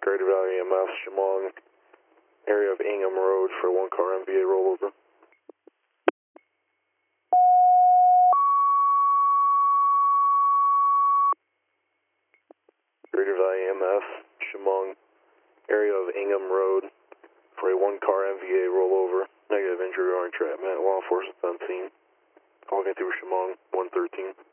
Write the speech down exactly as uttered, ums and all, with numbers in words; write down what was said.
Greater Valley E M S, Chemung, area of Ingham Road for one car M V A rollover. Greater Valley E M S, Chemung, area of Ingham Road for a one car M V A rollover. Negative injury or entrapment. Law enforcement on scene. Walking through Chemung, one thirteen.